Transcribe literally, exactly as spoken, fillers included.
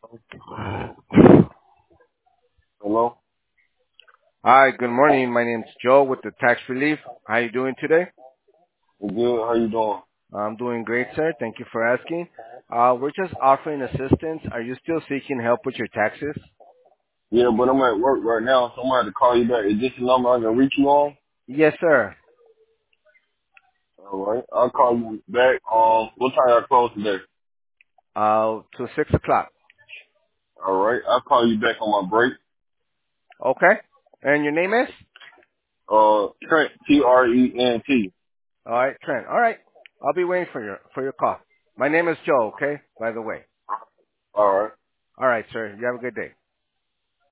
Hello? Hi, good morning. My name's Joe with the Tax Relief. How you doing today? You good? How you doing? I'm doing great, sir. Thank you for asking. Uh, we're just offering assistance. Are you still seeking help with your taxes? Yeah, but I'm at work right now, so I'm gonna have to call you back. Is this the number I can reach you on? Yes, sir. All right. I'll call you back. Um, what time I close today? Uh, to six o'clock. All right. I'll call you back on my break. Okay. And your name is? Uh, Trent, T R E N T. All right, Trent. All right. I'll be waiting for your for your call. My name is Joe. Okay. By the way. All right. All right, sir. You have a good day.